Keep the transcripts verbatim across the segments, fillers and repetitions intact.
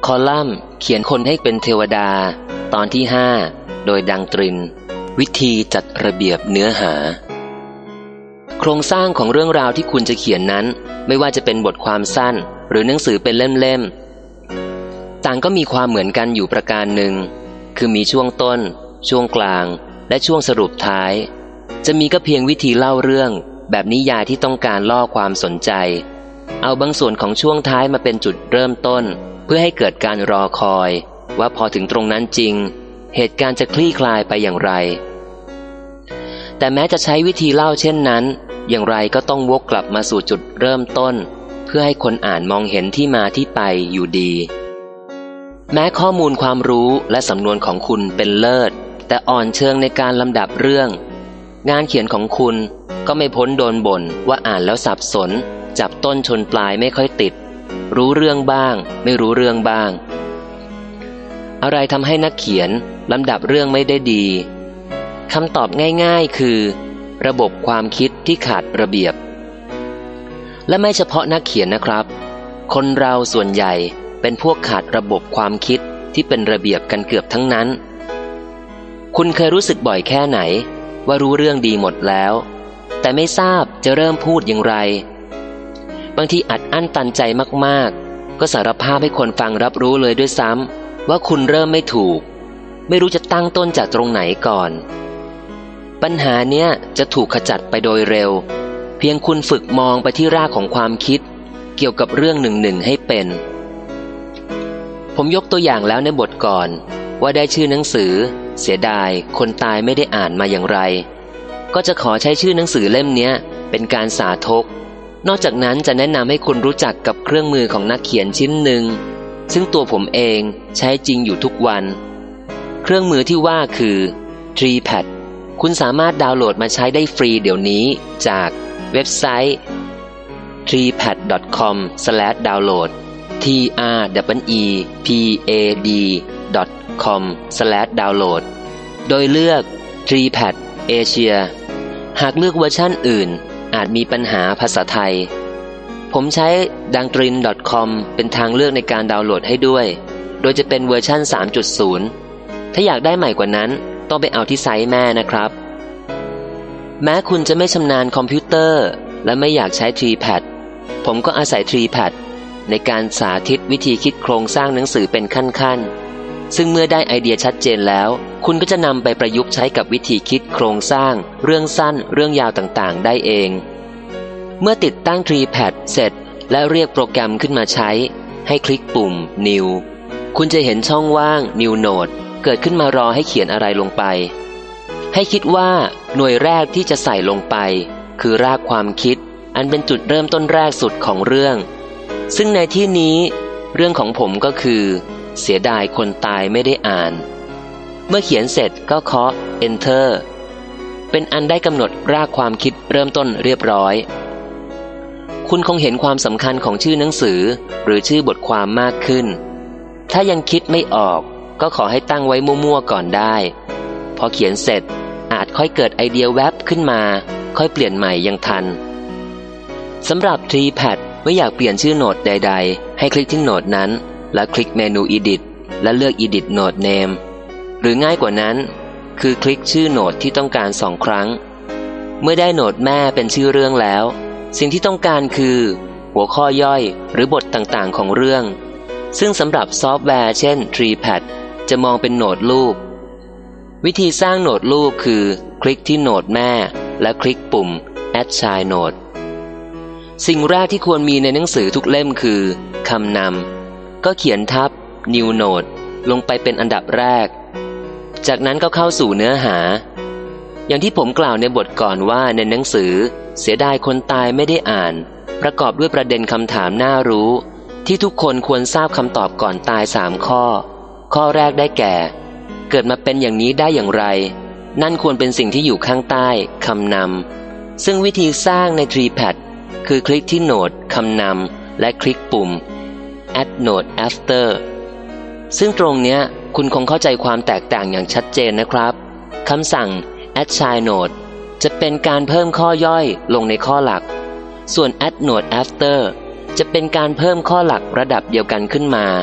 คอลัมน์เขียนคนให้เป็นเทวดาตอนที่ห้าโดยดังตรินวิธีจัดระเบียบเนื้อหาโครงสร้างของเรื่องราวที่คุณจะเขียนนั้นไม่ว่าจะเป็นบทความสั้นหรือหนังสือเป็นเล่มๆต่างก็มีความเหมือนกันอยู่ประการหนึ่งคือมีช่วงต้นช่วงกลางและช่วงสรุปท้ายจะมีก็เพียงวิธีเล่าเรื่องแบบนิยายที่ต้องการล่อความสนใจเอาบางส่วนของช่วงท้ายมาเป็นจุดเริ่มต้นเพื่อให้เกิดการรอคอยว่าพอถึงตรงนั้นจริงเหตุการณ์จะคลี่คลายไปอย่างไรแต่แม้จะใช้วิธีเล่าเช่นนั้นอย่างไรก็ต้องวกกลับมาสู่จุดเริ่มต้นเพื่อให้คนอ่านมองเห็นที่มาที่ไปอยู่ดีแม้ข้อมูลความรู้และสำนวนของคุณเป็นเลิศแต่อ่อนเชิงในการลำดับเรื่องงานเขียนของคุณก็ไม่พ้นโดนบ่นว่าอ่านแล้วสับสนจับต้นชนปลายไม่ค่อยติดรู้เรื่องบ้างไม่รู้เรื่องบ้างอะไรทำให้นักเขียนลำดับเรื่องไม่ได้ดีคำตอบง่ายๆคือระบบความคิดที่ขาดระเบียบและไม่เฉพาะนักเขียนนะครับคนเราส่วนใหญ่เป็นพวกขาดระบบความคิดที่เป็นระเบียบกันเกือบทั้งนั้นคุณเคยรู้สึกบ่อยแค่ไหนว่ารู้เรื่องดีหมดแล้วแต่ไม่ทราบจะเริ่มพูดอย่างไรบางทีอัดอั้นตันใจมากๆก็สารภาพให้คนฟังรับรู้เลยด้วยซ้ำว่าคุณเริ่มไม่ถูกไม่รู้จะตั้งต้นจากตรงไหนก่อนปัญหาเนี้ยจะถูกขจัดไปโดยเร็วเพียงคุณฝึกมองไปที่รากของความคิดเกี่ยวกับเรื่องหนึ่งๆให้เป็นผมยกตัวอย่างแล้วในบทก่อนว่าได้ชื่อหนังสือเสียดายคนตายไม่ได้อ่านมาอย่างไรก็จะขอใช้ชื่อหนังสือเล่มนี้เป็นการสาธกนอกจากนั้นจะแนะนำให้คุณรู้จักกับเครื่องมือของนักเขียนชิ้นหนึ่งซึ่งตัวผมเองใช้จริงอยู่ทุกวันเครื่องมือที่ว่าคือ ทรี แพด คุณสามารถดาวน์โหลดมาใช้ได้ฟรีเดี๋ยวนี้จากเว็บไซต์ ทรีแพด ดอท คอม สแลช ดาวน์โหลด ที อาร์ อี อี พี เอ ดี ดอท คอม สแลช ดาวน์โหลด โดยเลือก ทรี แพด Asia หากเลือกเวอร์ชั่นอื่นอาจมีปัญหาภาษาไทยผมใช้ ดังตริน ดอท คอม เป็นทางเลือกในการดาวน์โหลดให้ด้วยโดยจะเป็นเวอร์ชั่น สามจุดศูนย์ ถ้าอยากได้ใหม่กว่านั้นต้องไปเอาที่ไซต์แม่นะครับแม้คุณจะไม่ชำนาญคอมพิวเตอร์และไม่อยากใช้ ทรี แพด ผมก็อาศัย ทรี แพด ในการสาธิตวิธีคิดโครงสร้างหนังสือเป็นขั้นๆซึ่งเมื่อได้ไอเดียชัดเจนแล้วคุณก็จะนำไปประยุกต์ใช้กับวิธีคิดโครงสร้างเรื่องสั้นเรื่องยาวต่างๆได้เองเมื่อติดตั้ง ทรี แพด เสร็จและเรียกโปรแกรมขึ้นมาใช้ให้คลิกปุ่ม New คุณจะเห็นช่องว่าง New Note เกิดขึ้นมารอให้เขียนอะไรลงไปให้คิดว่าหน่วยแรกที่จะใส่ลงไปคือรากความคิดอันเป็นจุดเริ่มต้นแรกสุดของเรื่องซึ่งในที่นี้เรื่องของผมก็คือเสียดายคนตายไม่ได้อ่านเมื่อเขียนเสร็จก็เคาะ Enter เป็นอันได้กำหนดรากความคิดเริ่มต้นเรียบร้อยคุณคงเห็นความสำคัญของชื่อหนังสือหรือชื่อบทความมากขึ้นถ้ายังคิดไม่ออกก็ขอให้ตั้งไว้มั่วๆก่อนได้พอเขียนเสร็จอาจค่อยเกิดไอเดียแวบขึ้นมาค่อยเปลี่ยนใหม่ยังทันสำหรับ ทรี แพด เมื่ออยากเปลี่ยนชื่อโน้ตใดๆให้คลิกที่โน้ตนั้นแล้วคลิกเมนู Edit และเลือก Edit Note Name หรือง่ายกว่านั้นคือคลิกชื่อโน้ตที่ต้องการสองครั้งเมื่อได้โน้ตแม่เป็นชื่อเรื่องแล้วสิ่งที่ต้องการคือหัวข้อย่อยหรือบทต่างๆของเรื่องซึ่งสำหรับซอฟต์แวร์เช่น ทรี แพด จะมองเป็นโน้ตลูกวิธีสร้างโน้ตลูกคือคลิกที่โน้ตแม่และคลิกปุ่ม Add Child Note สิ่งแรกที่ควรมีในหนังสือทุกเล่มคือคำนำก็เขียนทับ New Note ลงไปเป็นอันดับแรกจากนั้นก็เข้าสู่เนื้อหาอย่างที่ผมกล่าวในบทก่อนว่าในหนังสือเสียดายคนตายไม่ได้อ่านประกอบด้วยประเด็นคำถามน่ารู้ที่ทุกคนควรทราบคำตอบก่อนตายสามข้อข้อแรกได้แก่เกิดมาเป็นอย่างนี้ได้อย่างไรนั่นควรเป็นสิ่งที่อยู่ข้างใต้คำนำซึ่งวิธีสร้างใน ทรี แพด คือคลิกที่โน้ตคำนำและคลิกปุ่ม Add Note After ซึ่งตรงเนี้ยคุณคงเข้าใจความแตกต่างอย่างชัดเจนนะครับคำสั่ง Add Child Note จะเป็นการเพิ่มข้อย่อยลงในข้อหลักส่วน Add Note After จะเป็นการเพิ่มข้อหลักระดับเดียวกันขึ้นมา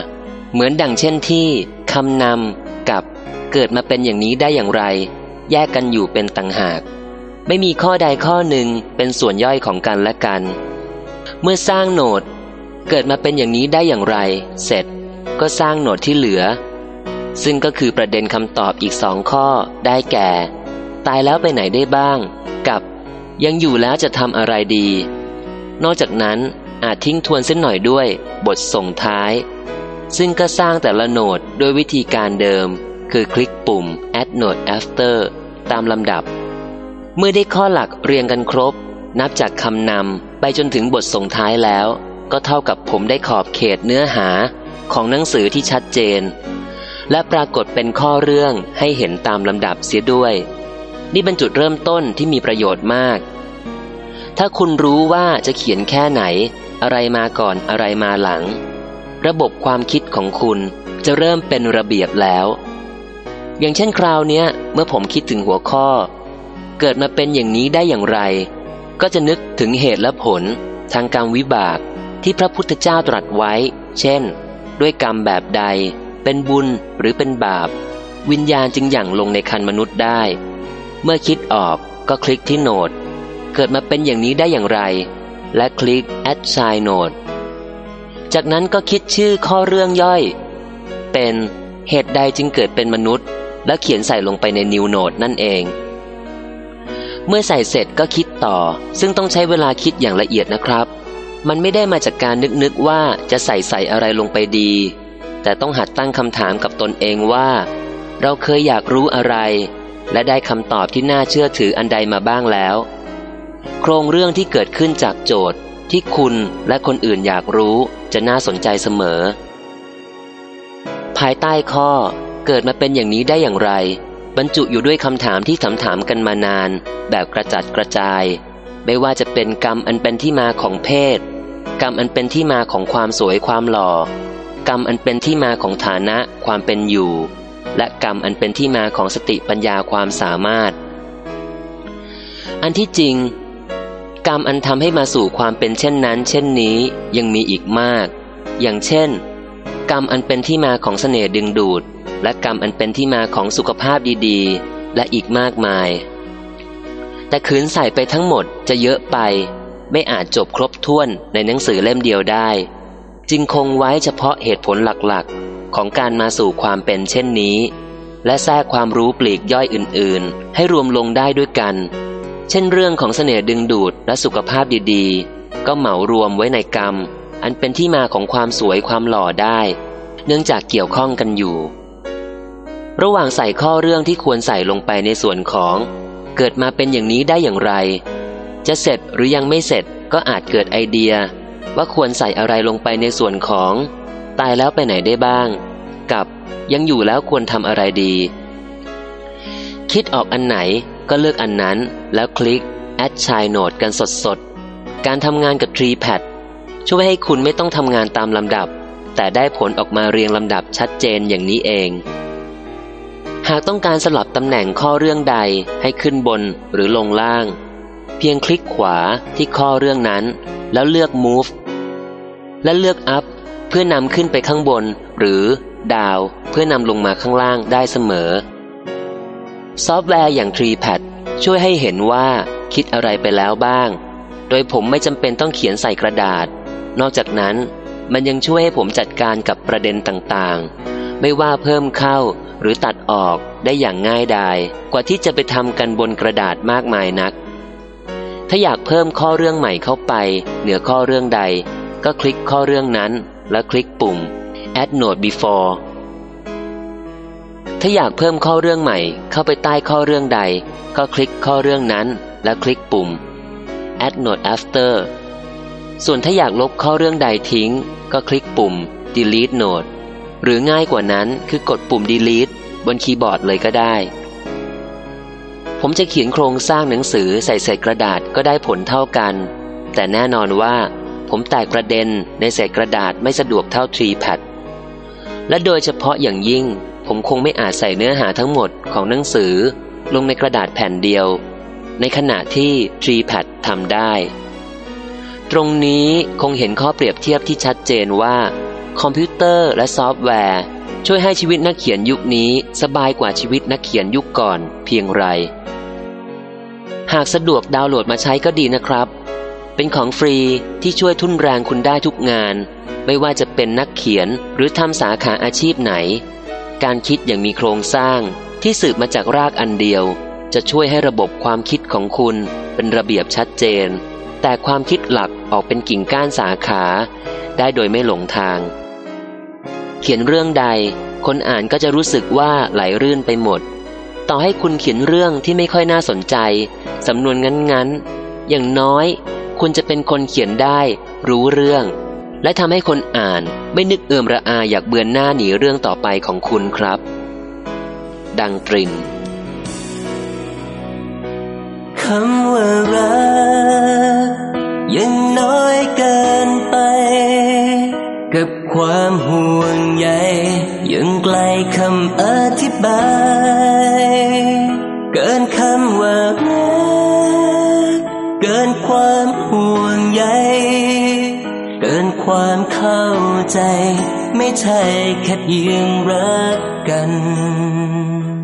เหมือนดังเช่นที่คำนำกับเกิดมาเป็นอย่างนี้ได้อย่างไรแยกกันอยู่เป็นต่างหากไม่มีข้อใดข้อหนึ่งเป็นส่วนย่อยของกันและกันเมื่อสร้างโหนดเกิดมาเป็นอย่างนี้ได้อย่างไรเสร็จก็สร้างโหนดที่เหลือซึ่งก็คือประเด็นคำตอบอีกสองข้อได้แก่ตายแล้วไปไหนได้บ้างกับยังอยู่แล้วจะทำอะไรดีนอกจากนั้นอาจทิ้งทวนเส้นหน่อยด้วยบทส่งท้ายซึ่งก็สร้างแต่ละโหนดโดยวิธีการเดิมคือคลิกปุ่ม add node after ตามลำดับเมื่อได้ข้อหลักเรียงกันครบนับจากคำนำไปจนถึงบทส่งท้ายแล้วก็เท่ากับผมได้ขอบเขตเนื้อหาของหนังสือที่ชัดเจนและปรากฏเป็นข้อเรื่องให้เห็นตามลำดับเสียด้วยนี่เป็นจุดเริ่มต้นที่มีประโยชน์มากถ้าคุณรู้ว่าจะเขียนแค่ไหนอะไรมาก่อนอะไรมาหลังระบบความคิดของคุณจะเริ่มเป็นระเบียบแล้วอย่างเช่นคราวนี้เมื่อผมคิดถึงหัวข้อเกิดมาเป็นอย่างนี้ได้อย่างไรก็จะนึกถึงเหตุและผลทางกรรมวิบากที่พระพุทธเจ้าตรัสไว้เช่นด้วยกรรมแบบใดเป็นบุญหรือเป็นบาปวิญญาณจึงหยั่งลงในครรภ์มนุษย์ได้เมื่อคิดออกก็คลิกที่โหนดเกิดมาเป็นอย่างนี้ได้อย่างไรและคลิก add child node จากนั้นก็คิดชื่อข้อเรื่องย่อยเป็นเหตุใดจึงเกิดเป็นมนุษย์แล้วเขียนใส่ลงไปใน new node นั่นเองเมื่อใส่เสร็จก็คิดต่อซึ่งต้องใช้เวลาคิดอย่างละเอียดนะครับมันไม่ได้มาจากการนึกๆว่าจะใส่ใส่อะไรลงไปดีแต่ต้องหัดตั้งคำถามกับตนเองว่าเราเคยอยากรู้อะไรและได้คำตอบที่น่าเชื่อถืออันใดมาบ้างแล้วโครงเรื่องที่เกิดขึ้นจากโจทย์ที่คุณและคนอื่นอยากรู้จะน่าสนใจเสมอภายใต้ข้อเกิดมาเป็นอย่างนี้ได้อย่างไรบรรจุอยู่ด้วยคำถามที่ถามถามกันมานานแบบกระจัดกระจายไม่ว่าจะเป็นกรรมอันเป็นที่มาของเพศกรรมอันเป็นที่มาของความสวยความหล่อกรรมอันเป็นที่มาของฐานะความเป็นอยู่และกรรมอันเป็นที่มาของสติปัญญาความสามารถอันที่จริงกรรมอันทำให้มาสู่ความเป็นเช่นนั้นเช่นนี้ยังมีอีกมากอย่างเช่นกรรมอันเป็นที่มาของเสน่ห์ดึงดูดและกรรมอันเป็นที่มาของสุขภาพดีๆและอีกมากมายแต่ขืนใส่ไปทั้งหมดจะเยอะไปไม่อาจจบครบถ้วนในหนังสือเล่มเดียวได้จึงคงไว้เฉพาะเหตุผลหลักๆของการมาสู่ความเป็นเช่นนี้และแทรกความรู้ปลีกย่อยอื่นๆให้รวมลงได้ด้วยกันเช่นเรื่องของเสน่ห์ดึงดูดและสุขภาพดีๆก็เหมารวมไว้ในกรรมอันเป็นที่มาของความสวยความหล่อได้เนื่องจากเกี่ยวข้องกันอยู่ระหว่างใส่ข้อเรื่องที่ควรใส่ลงไปในส่วนของเกิดมาเป็นอย่างนี้ได้อย่างไรจะเสร็จหรือยังไม่เสร็จก็อาจเกิดไอเดียว่าควรใส่อะไรลงไปในส่วนของตายแล้วไปไหนได้บ้างกับยังอยู่แล้วควรทำอะไรดีคิดออกอันไหนก็เลือกอันนั้นแล้วคลิก add child node กันสดๆการทำงานกับ TreePad ช่วยให้คุณไม่ต้องทำงานตามลำดับแต่ได้ผลออกมาเรียงลำดับชัดเจนอย่างนี้เองหากต้องการสลับตำแหน่งข้อเรื่องใดให้ขึ้นบนหรือลงล่างเพียงคลิกขวาที่ข้อเรื่องนั้นแล้วเลือก move และเลือก up เพื่อนำขึ้นไปข้างบนหรือ down เพื่อนำลงมาข้างล่างได้เสมอซอฟต์แวร์อย่าง TreePad ช่วยให้เห็นว่าคิดอะไรไปแล้วบ้างโดยผมไม่จำเป็นต้องเขียนใส่กระดาษนอกจากนั้นมันยังช่วยให้ผมจัดการกับประเด็นต่างๆไม่ว่าเพิ่มเข้าหรือตัดออกได้อย่างง่ายดายกว่าที่จะไปทำกันบนกระดาษมากมายนักถ้าอยากเพิ่มข้อเรื่องใหม่เข้าไปเหนือข้อเรื่องใดก็คลิกข้อเรื่องนั้นแล้วคลิกปุ่ม add node before ถ้าอยากเพิ่มข้อเรื่องใหม่เข้าไปใต้ข้อเรื่องใดก็คลิกข้อเรื่องนั้นแล้วคลิกปุ่ม add node after ส่วนถ้าอยากลบข้อเรื่องใดทิ้งก็คลิกปุ่ม delete node หรือง่ายกว่านั้นคือกดปุ่ม delete บนคีย์บอร์ดเลยก็ได้ผมจะเขียนโครงสร้างหนังสือใส่เศษกระดาษก็ได้ผลเท่ากันแต่แน่นอนว่าผมแตกประเด็นในเศษกระดาษไม่สะดวกเท่า TreePad และโดยเฉพาะอย่างยิ่งผมคงไม่อาจใส่เนื้อหาทั้งหมดของหนังสือลงในกระดาษแผ่นเดียวในขณะที่ TreePad ทำได้ตรงนี้คงเห็นข้อเปรียบเทียบที่ชัดเจนว่าคอมพิวเตอร์และซอฟต์แวร์ช่วยให้ชีวิตนักเขียนยุคนี้สบายกว่าชีวิตนักเขียนยุคก่อนเพียงไรหากสะดวกดาวน์โหลดมาใช้ก็ดีนะครับเป็นของฟรีที่ช่วยทุ่นแรงคุณได้ทุกงานไม่ว่าจะเป็นนักเขียนหรือทำสาขาอาชีพไหนการคิดอย่างมีโครงสร้างที่สืบมาจากรากอันเดียวจะช่วยให้ระบบความคิดของคุณเป็นระเบียบชัดเจนแต่ความคิดหลักออกเป็นกิ่งก้านสาขาได้โดยไม่หลงทางเขียนเรื่องใดคนอ่านก็จะรู้สึกว่าไหลรื่นไปหมดต่อให้คุณเขียนเรื่องที่ไม่ค่อยน่าสนใจสำนวนงั้นๆอย่างน้อยคุณจะเป็นคนเขียนได้รู้เรื่องและทำให้คนอ่านไม่นึกเอื่อมระอาอยากเบือนหน้าหนีเรื่องต่อไปของคุณครับดังตรินคำว่ารักยังน้อยเกินไปกับความห่วงใยยังไกลคำอธิบายเกินคำว่ารักเกินความห่วงใยเกินความเข้าใจไม่ใช่แค่เพียงรักกัน